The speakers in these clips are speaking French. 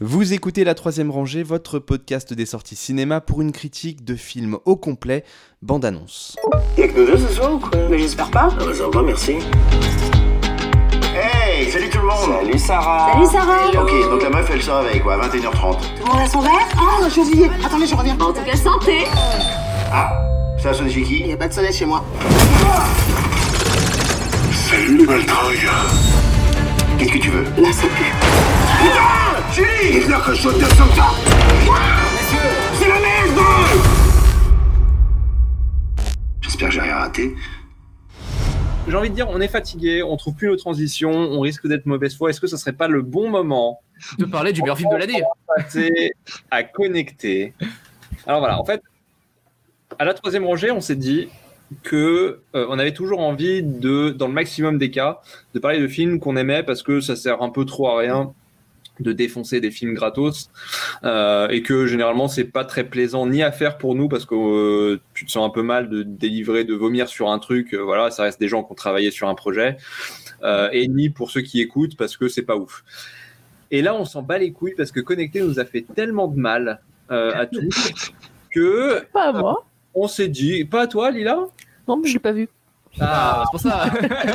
Vous écoutez La Troisième Rangée, votre podcast des sorties cinéma pour une critique de film au complet, bande-annonce. Y'a que nous deux ce soir ou quoi? Mais j'espère pas. Ah bah ça va, merci. Hey, salut tout le monde. Salut Sarah. Salut Sarah. Ok, donc la meuf elle se réveille quoi, à 21h30. Tout le monde a son verre? Ah, j'ai oublié. Attendez, je reviens. En tout cas, santé. Ah, ça a sonné chez qui? Y a pas de soleil chez moi. Salut les maltringues. Qu'est-ce que tu veux? Là, ça pue. Ah, Julie! Il vient que je te saute ça. Messieurs, c'est la merde! J'espère que j'ai rien raté. J'ai envie de dire, on est fatigué, on trouve plus nos transitions, on risque d'être mauvaise foi. Est-ce que ce serait pas le bon moment de parler du meilleur film de l'année? passer à connecter. Alors voilà, en fait, à la troisième rangée, on s'est dit que on avait toujours envie de, dans le maximum des cas, de parler de films qu'on aimait parce que ça sert un peu trop à rien de défoncer des films gratos et que généralement c'est pas très plaisant ni à faire pour nous parce que tu te sens un peu mal de délivrer, de vomir sur un truc, voilà, ça reste des gens qui ont travaillé sur un projet et ni pour ceux qui écoutent parce que c'est pas ouf. Et là on s'en bat les couilles parce que Connecter nous a fait tellement de mal à tous que pas à moi. On s'est dit, pas à toi Lila? Non mais je l'ai pas vu. Ah, c'est pour ça.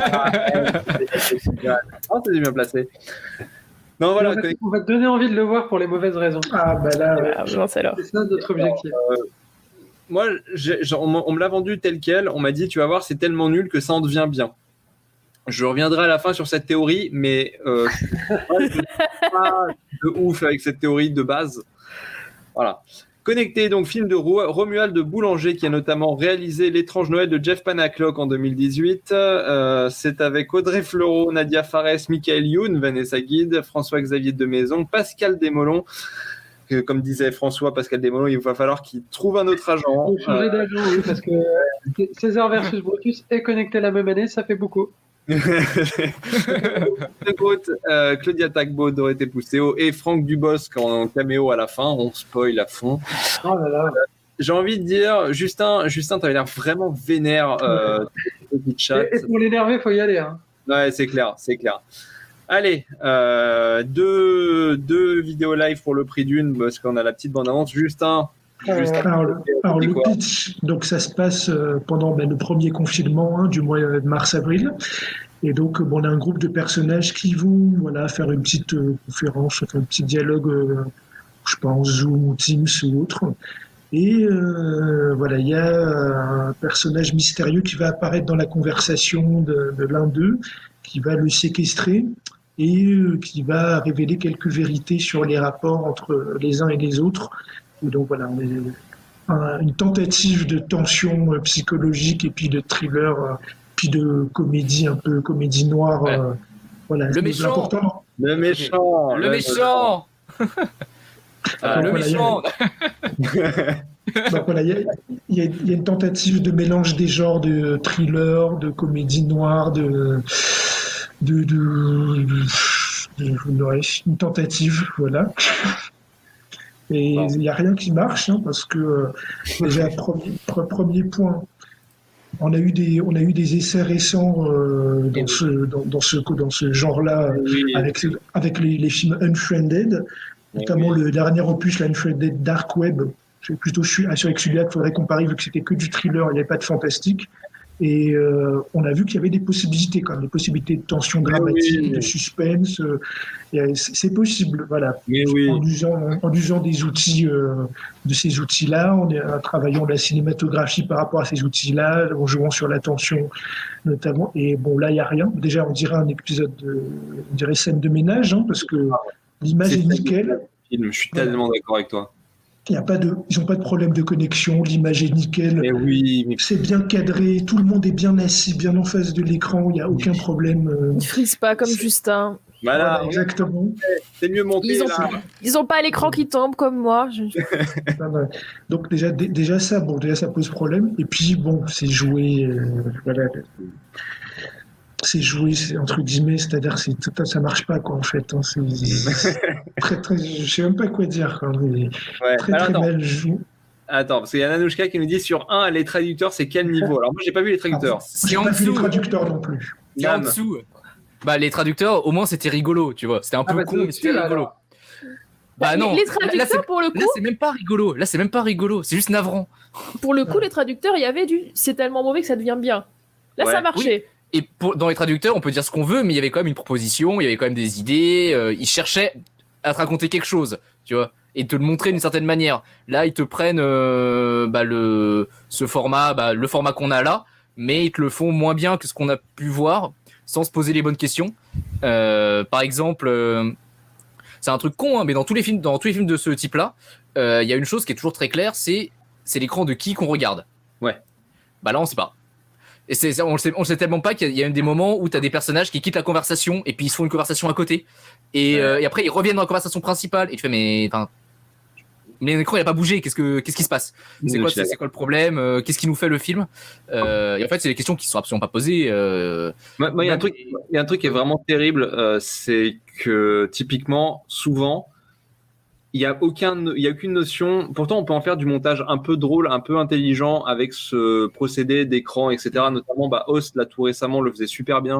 Ah, t'es bien placé. Non, voilà, on va te donner envie de le voir pour les mauvaises raisons. Ah bah là, c'est ça notre objectif. Moi, on me l'a vendu tel quel. On m'a dit, tu vas voir, c'est tellement nul que ça en devient bien. Je reviendrai à la fin sur cette théorie, mais je suis pas de ouf avec cette théorie de base. Voilà. Connecté, donc film de Romuald de Boulanger qui a notamment réalisé L'étrange Noël de Jeff Panaclock en 2018. C'est avec Audrey Fleurot, Nadia Fares, Michael Youn, Vanessa Guide, François-Xavier Demaison, Pascal Desmolons. Comme disait François, Pascal Desmolons, il va falloir qu'il trouve un autre agent. Il faut changer d'agent, oui, parce que César versus Brutus est Connecté la même année, ça fait beaucoup. Claudia Tagbo, Dorothée Pousseau et Franck Dubosc en caméo à la fin, on spoil à fond. Oh là là. J'ai envie de dire, Justin, t'avais l'air vraiment vénère. Et pour l'énerver, il faut y aller. Hein. Ouais, c'est clair. Allez, deux vidéos live pour le prix d'une, parce qu'on a la petite bande-annonce. Justin. Alors, le pitch, donc ça se passe pendant le premier confinement du mois de mars-avril. Et donc, on a un groupe de personnages qui vont faire une petite conférence, un petit dialogue, je pense, Zoom ou Teams ou autre. Et il y a un personnage mystérieux qui va apparaître dans la conversation de l'un d'eux, qui va le séquestrer et qui va révéler quelques vérités sur les rapports entre les uns et les autres. Et donc voilà, on est une tentative de tension psychologique et puis de thriller, puis de comédie, un peu comédie noire. Ouais. Voilà, le méchant. Le méchant. Le méchant. Le méchant. Donc voilà, il y a une tentative de mélange des genres de thriller, de comédie noire, une tentative, voilà. Et il n'y a rien qui marche, parce que déjà, premier point, on a eu des essais récents dans ce genre-là, avec les films Unfriended, notamment le dernier opus, l'Unfriended Dark Web. Je suis plutôt assuré que celui-là, il faudrait comparer, vu que c'était que du thriller, il n'y avait pas de fantastique. Et on a vu qu'il y avait des possibilités, quand même, des possibilités de tension dramatique, de suspense. C'est possible, voilà. En usant des outils, de ces outils-là, en travaillant la cinématographie par rapport à ces outils-là, en jouant sur la tension notamment. Et bon, là, il n'y a rien. Déjà, on dirait un épisode, on dirait scène de ménage, parce que l'image est nickel. Je suis tellement d'accord avec toi. Ils n'ont pas de problème de connexion, l'image est nickel, mais c'est bien cadré, tout le monde est bien assis, bien en face de l'écran, il n'y a aucun problème. Ils frisent pas comme Justin. Voilà, exactement. C'est mieux monté Ils n'ont pas l'écran qui tombe comme moi. Donc déjà ça pose problème. Et puis c'est joué, c'est joué entre guillemets, c'est-à-dire que ça marche pas en fait. C'est très, je sais même pas quoi dire. Très mal joué. Attends, parce qu'il y a Nanouchka qui nous dit sur 1, les traducteurs, c'est quel niveau? Alors moi, j'ai pas vu les traducteurs. J'ai pas vu les traducteurs non plus. En dessous. Les traducteurs, au moins, c'était rigolo, tu vois. C'était un peu con, mais c'était rigolo. Bah non. Les traducteurs, pour le coup, Là, c'est même pas rigolo. Là, c'est même pas rigolo. C'est juste navrant. les traducteurs, il y avait du c'est tellement mauvais que ça devient bien. Là, Ouais. ça marchait. Et dans les traducteurs, on peut dire ce qu'on veut, mais il y avait quand même une proposition, il y avait quand même des idées. Ils cherchaient à te raconter quelque chose, tu vois, et te le montrer d'une certaine manière. Là, ils te prennent le format qu'on a là, mais ils te le font moins bien que ce qu'on a pu voir, sans se poser les bonnes questions. Par exemple, c'est un truc con, hein, mais dans tous les films de ce type-là, il y a une chose qui est toujours très claire, c'est l'écran de qui qu'on regarde. Ouais. Bah là, on sait pas. Et on le sait tellement pas qu'il y a des moments où t'as des personnages qui quittent la conversation et puis ils se font une conversation à côté. Et après, ils reviennent dans la conversation principale. Et tu fais, mais l'écran, il a pas bougé. Qu'est-ce qui se passe? C'est quoi le problème? Qu'est-ce qui nous fait le film? Et en fait, c'est des questions qui sont absolument pas posées. Moi, il y a un truc qui est vraiment terrible, c'est que typiquement, souvent, il y a aucune notion. Pourtant, on peut en faire du montage un peu drôle, un peu intelligent avec ce procédé d'écran, etc. Notamment, Host là tout récemment le faisait super bien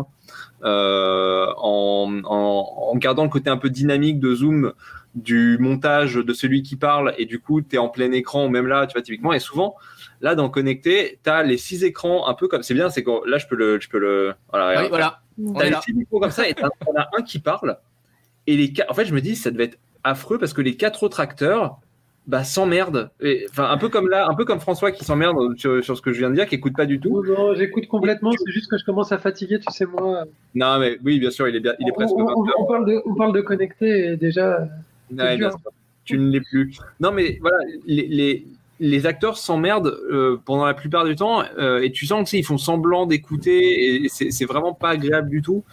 en gardant le côté un peu dynamique de zoom du montage de celui qui parle, et du coup, t'es en plein écran, ou même là, tu vois, typiquement. Et souvent, là, dans Connecté, t'as les 6 écrans un peu comme. C'est bien, c'est que là, je peux le. Voilà. Oui, voilà. On a les 6 micros comme ça, et t'en as un qui parle. Et en fait, je me dis, ça devait être affreux parce que les 4 autres acteurs s'emmerdent. Enfin, un peu comme François qui s'emmerde sur ce que je viens de dire, qui écoute pas du tout. Non, j'écoute complètement, c'est juste que je commence à fatiguer, tu sais, moi. Non, mais oui, bien sûr, il est presque 20 heures. On parle de Connecté et déjà. Ouais, bien sûr. Tu ne l'es plus. Non, mais voilà, les acteurs s'emmerdent pendant la plupart du temps, et tu sens qu'ils font semblant d'écouter, et c'est vraiment pas agréable du tout.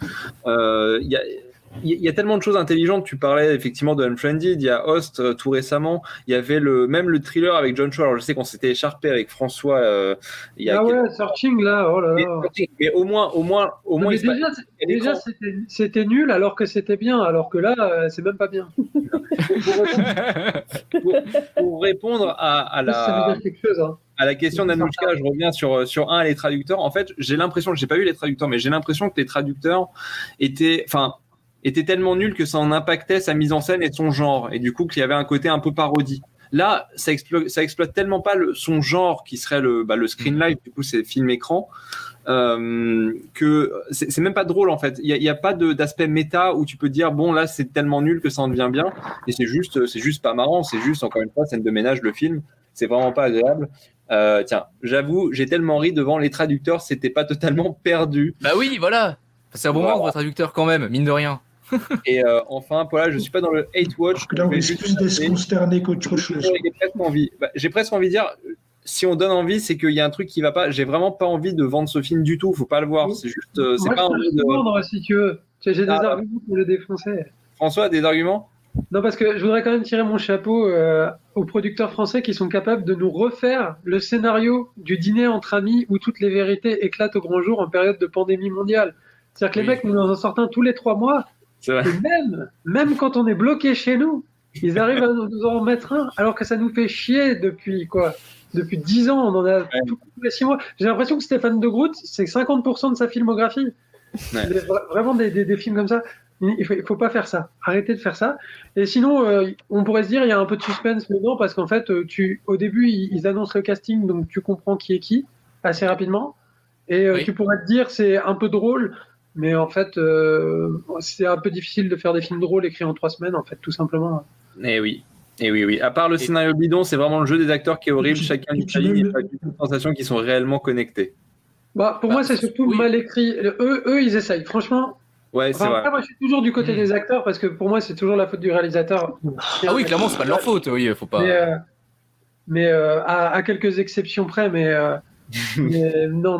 Il y a tellement de choses intelligentes. Tu parlais effectivement de Unfriended, il y a Host tout récemment, il y avait même le thriller avec John Cho. Alors je sais qu'on s'était écharpé avec François il y a Searching là, oh là là. Mais au moins mais déjà c'était nul alors que c'était bien, alors que là c'est même pas bien. Pour répondre à ça veut dire quelque chose, hein. À la question d'Anouchka, je reviens sur les traducteurs. En fait, j'ai l'impression, j'ai pas vu les traducteurs, mais j'ai l'impression que les traducteurs étaient tellement nuls que ça en impactait sa mise en scène et son genre, et du coup qu'il y avait un côté un peu parodie. Là, ça exploite tellement pas son genre qui serait le screen live, du coup c'est film écran, que c'est même pas drôle en fait. Il y a pas d'aspect méta où tu peux dire bon là c'est tellement nul que ça en devient bien, et c'est juste pas marrant, c'est juste encore une fois scène de ménage le film, c'est vraiment pas agréable. Tiens, j'avoue, j'ai tellement ri devant les traducteurs, c'était pas totalement perdu. Bah oui, voilà. C'est un bon moment pour un traducteur quand même, mine de rien. Et enfin, Paula, je suis pas dans le hate watch. Parce que là, on est plus déconcerné qu'autre chose. J'ai presque envie de dire, si on donne envie, c'est qu'il y a un truc qui va pas. J'ai vraiment pas envie de vendre ce film du tout. Faut pas le voir. C'est juste, c'est moi, pas envie de vendre si tu veux. J'ai des arguments pour le défoncer. François, des arguments? Non, parce que je voudrais quand même tirer mon chapeau aux producteurs français qui sont capables de nous refaire le scénario du dîner entre amis où toutes les vérités éclatent au grand jour en période de pandémie mondiale. C'est-à-dire que les mecs nous en sortent un tous les 3 mois. Et même quand on est bloqué chez nous, ils arrivent à nous en remettre un, alors que ça nous fait chier depuis 10 ans, on en a tous les 6 mois. J'ai l'impression que Stéphane de Groot, c'est 50% de sa filmographie. Ouais. Vraiment des films comme ça. Il faut pas faire ça. Arrêtez de faire ça. Et sinon, on pourrait se dire il y a un peu de suspense dedans parce qu'en fait, au début, ils annoncent le casting, donc tu comprends qui est qui assez rapidement. Et tu pourrais te dire c'est un peu drôle. Mais en fait, c'est un peu difficile de faire des films drôles écrits en 3 semaines, en fait, tout simplement. Et oui. À part le scénario bidon, c'est vraiment le jeu des acteurs qui est horrible. Chacun dit il n'y a pas de sensations qui sont réellement connectées. Pour moi, c'est surtout mal écrit. Eux, ils essayent. Franchement. Ouais, c'est vrai. Moi, je suis toujours du côté des acteurs parce que pour moi, c'est toujours la faute du réalisateur. Ah oui, clairement, c'est pas de leur faute. Oui, faut pas. Mais à quelques exceptions près, mais non.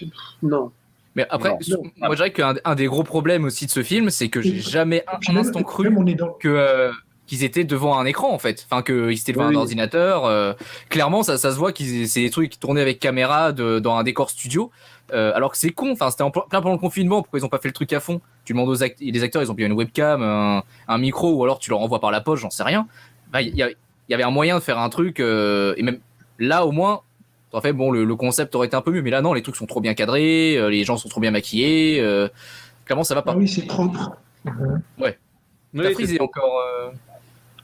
Mais après, moi je dirais qu'un des gros problèmes aussi de ce film, c'est que j'ai jamais un instant cru qu'ils étaient devant un écran en fait. Enfin, qu'ils étaient devant un ordinateur. Clairement, ça se voit c'est des trucs qui tournaient avec caméra dans un décor studio. Alors que c'est con. Enfin, c'était plein pendant le confinement. Pourquoi ils ont pas fait le truc à fond? Tu demandes les acteurs, ils ont bien une webcam, un micro, ou alors tu leur envoies par la poche, j'en sais rien. Il y avait un moyen de faire un truc. Et même là, au moins. En fait, bon, le concept aurait été un peu mieux, mais là, non, les trucs sont trop bien cadrés, les gens sont trop bien maquillés. Clairement, ça va pas. Ah oui, c'est propre. Ouais. T'as frisé encore.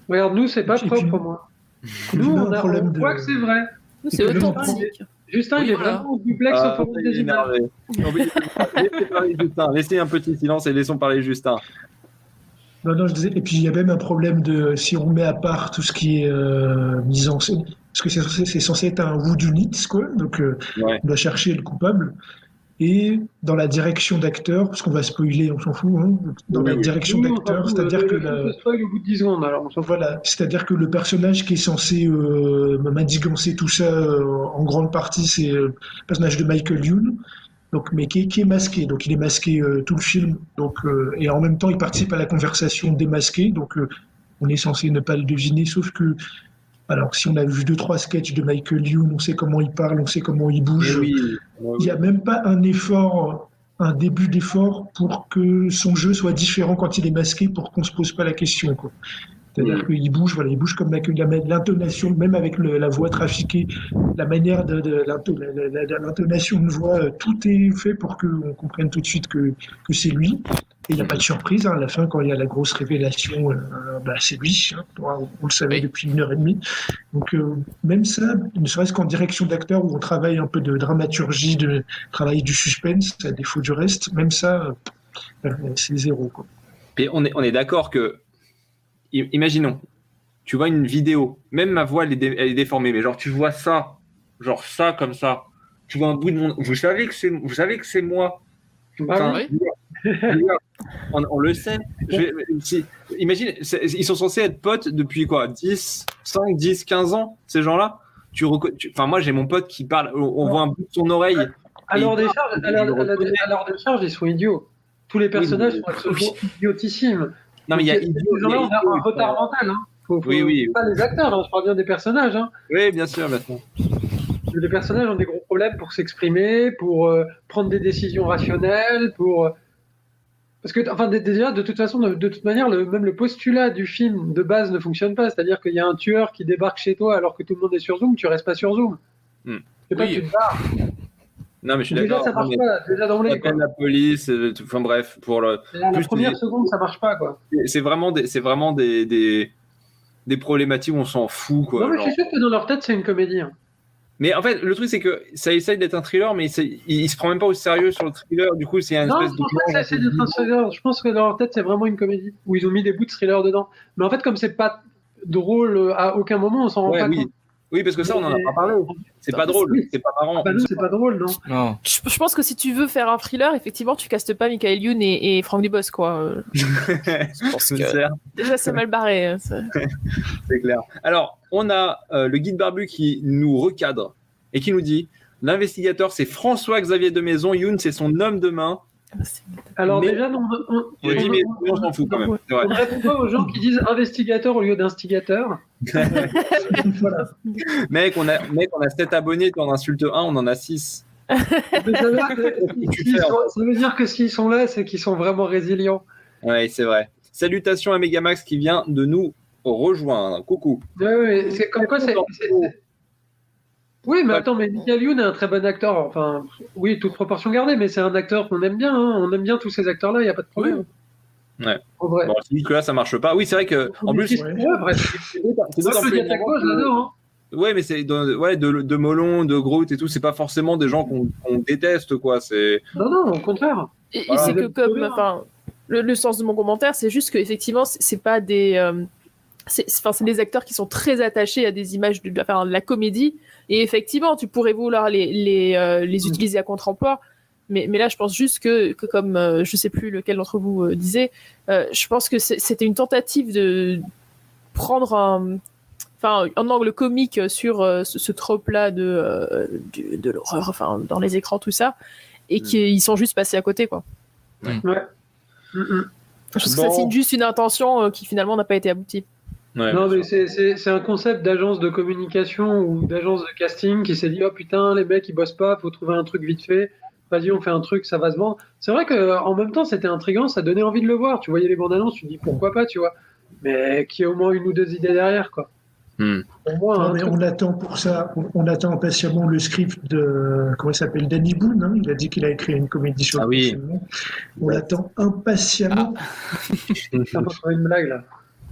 Regarde, nous, c'est pas propre, moi. Nous, on voit que c'est vrai. Nous, c'est authentique. Justin, il est vraiment duplex au format des images. Laissez parler Justin. Laissez un petit silence et laissons parler Justin. Non, je disais, et puis il y a même un problème de si on met à part tout ce qui est mise en scène, parce que c'est censé être un whodunit, quoi, donc on doit chercher le coupable. Et dans la direction d'acteur, parce qu'on va spoiler, on s'en fout, hein, dans la direction d'acteur, c'est-à-dire que spoil au bout de 10 secondes, alors on s'en fout. Voilà, c'est-à-dire que le personnage qui est censé m'indigancer tout ça, en grande partie, c'est le personnage de Michael Youn. Donc, mais qui est masqué, donc il est masqué tout le film, donc et en même temps il participe à la conversation démasquée, donc on est censé ne pas le deviner, sauf que alors si on a vu 2-3 sketchs de Michael Youn, on sait comment il parle, on sait comment il bouge, il n'y a même pas un début d'effort pour que son jeu soit différent quand il est masqué, pour qu'on se pose pas la question, quoi. C'est-à-dire qu'il bouge, il bouge comme l'intonation, même avec la voix trafiquée, la manière de l'intonation de voix, tout est fait pour qu'on comprenne tout de suite que c'est lui. Et il n'y a pas de surprise, hein, à la fin, quand il y a la grosse révélation, c'est lui, hein, on le savait depuis 1h30. Donc même ça, ne serait-ce qu'en direction d'acteur, où on travaille un peu de dramaturgie, de travail du suspense, à défaut du reste, même ça, c'est zéro, quoi. Et on est d'accord que imaginons, tu vois une vidéo, même ma voix elle est déformée, mais genre tu vois ça, genre ça comme ça, tu vois un bout de mon, vous savez que c'est moi. Enfin, on le sait. Imagine, ils sont censés être potes depuis quoi, 5, 10, 15 ans, ces gens-là. Enfin moi j'ai mon pote qui parle, on voit un bout de son oreille. À l'heure des charges, ils sont idiots. Tous les personnages sont absolument idiotissimes. Non, mais il y a on a un retard mental. Hein. Faut pas les acteurs, hein. Je parle bien des personnages. Hein. Oui, bien sûr. Les personnages ont des gros problèmes pour s'exprimer, pour prendre des décisions rationnelles, parce que, enfin, déjà, de toute façon, de toute manière, même le postulat du film de base ne fonctionne pas. C'est-à-dire qu'il y a un tueur qui débarque chez toi alors que tout le monde est sur Zoom, tu restes pas sur Zoom. C'est pas que tu te barres. Non, mais je suis d'accord. Déjà, ça marche pas. Déjà d'emblée. La police, enfin bref, pour la première seconde, ça marche pas, quoi. C'est vraiment des problématiques où on s'en fout, quoi. Non, mais je suis sûr que dans leur tête, c'est une comédie. Hein. Mais en fait, le truc, c'est que ça essaye d'être un thriller, mais il se prend même pas au sérieux sur le thriller. Du coup, c'est une espèce de. Non, je pense que ça essaie d'être un thriller. Je pense que dans leur tête, c'est vraiment une comédie où ils ont mis des bouts de thriller dedans. Mais en fait, comme c'est pas drôle à aucun moment, on s'en rend pas compte. Oui, parce que ça, on en a pas parlé. C'est pas drôle, c'est pas marrant. Bah non, c'est pas drôle, non. Je pense que si tu veux faire un thriller, effectivement, tu castes pas Michael Youn et Franck Dubosc, quoi. Je pense que déjà, c'est mal barré. C'est clair. Alors, on a le guide barbu qui nous recadre et qui nous dit l'investigateur, c'est François-Xavier de Maison. Youn, c'est son homme de main. Alors déjà, on s'en fout quand même. On ne répond pas aux gens qui disent investigateur au lieu d'instigateur. Voilà. Mec, on a 7 abonnés, tu en insultes un, on en a 6. Ça veut dire que s'ils sont là, c'est qu'ils sont vraiment résilients. Oui, c'est vrai. Salutations à Megamax qui vient de nous rejoindre. Coucou. Ouais, c'est comme quoi Oui, mais attends, mais Michael Youn est un très bon acteur. Enfin, oui, toute proportion gardée, mais c'est un acteur qu'on aime bien. Hein. On aime bien tous ces acteurs-là, il n'y a pas de problème. Ouais. En vrai. Bon, c'est dit que là, ça marche pas. Oui, c'est vrai que en plus. C'est d'autant plus j'adore. Hein. Ouais, mais c'est de Molon, de Groot et tout, c'est pas forcément des gens qu'on déteste, quoi. C'est. Non, au contraire. Et c'est que comme, enfin, le sens de mon commentaire, c'est juste que effectivement, c'est pas des. C'est des acteurs qui sont très attachés à des images de la comédie. Et effectivement, tu pourrais vouloir les utiliser à contre-emploi. Mais là, je pense juste que comme je sais plus lequel d'entre vous disait, je pense que c'était une tentative de prendre un angle comique sur ce trope-là de l'horreur, enfin, dans les écrans, tout ça, et qu'ils sont juste passés à côté, quoi. Ouais. Je pense que ça signe juste une intention qui finalement n'a pas été aboutie. Ouais, non, mais c'est un concept d'agence de communication ou d'agence de casting qui s'est dit oh putain, les mecs ils bossent pas, faut trouver un truc vite fait. Vas-y, on fait un truc, ça va se vendre. C'est vrai qu'en même temps, c'était intriguant, ça donnait envie de le voir. Tu voyais les bandes annonces, tu te dis pourquoi pas, tu vois. Mais qu'il y ait au moins une ou deux idées derrière, quoi. Pour moi, mais on attend pour ça, on attend impatiemment le script de, comment il s'appelle, Danny Boone. Hein, il a dit qu'il a écrit une comédie sur le film. On l'attend impatiemment. Ça va faire une blague, là.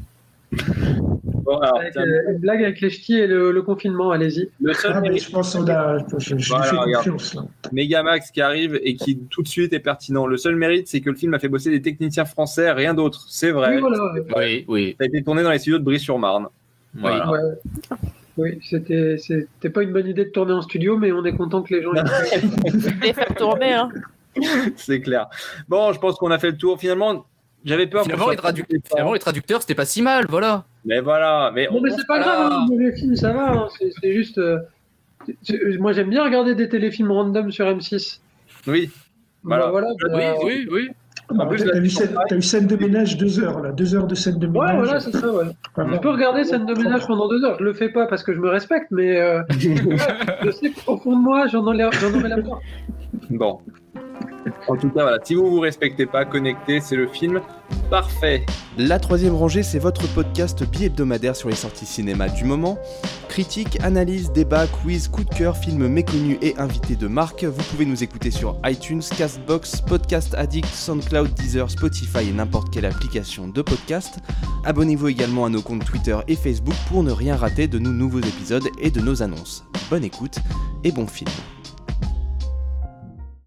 Bon, alors, une blague avec les ch'tis et le confinement, allez-y. Le seul mais je pense qu'on a. Je lui fais confiance. Là. Megamax qui arrive et qui tout de suite est pertinent. Le seul mérite, c'est que le film a fait bosser des techniciens français, rien d'autre. C'est vrai. Oui, voilà. Oui. Ça a été tourné dans les studios de Brie-sur-Marne. Voilà. Ouais. Oui, c'était pas une bonne idée de tourner en studio, mais on est content que les gens les faire tourner, hein. C'est clair. Bon, je pense qu'on a fait le tour. Finalement, j'avais peur. Finalement, les traducteurs, c'était pas si mal, voilà. Mais voilà. Non, mais c'est pas grave, hein, les films, ça va. Hein, c'est juste. Moi, j'aime bien regarder des téléfilms random sur M6. Oui. Voilà. Oui. En plus, t'as eu scène de ménage 2 heures, là. 2 heures de scène de ménage. Ouais, voilà, c'est ça, ouais. Je peux regarder scène de ménage pendant 2 heures. Je le fais pas parce que je me respecte, mais je sais qu'au fond de moi, j'en aurai la peur. Bon. En tout cas, voilà, si vous vous respectez pas, connectez, c'est le film parfait. La troisième rangée, c'est votre podcast bi-hebdomadaire sur les sorties cinéma du moment. Critiques, analyses, débats, quiz, coup de cœur, films méconnus et invités de marque. Vous pouvez nous écouter sur iTunes, Castbox, Podcast Addict, SoundCloud, Deezer, Spotify et n'importe quelle application de podcast. Abonnez-vous également à nos comptes Twitter et Facebook pour ne rien rater de nos nouveaux épisodes et de nos annonces. Bonne écoute et bon film.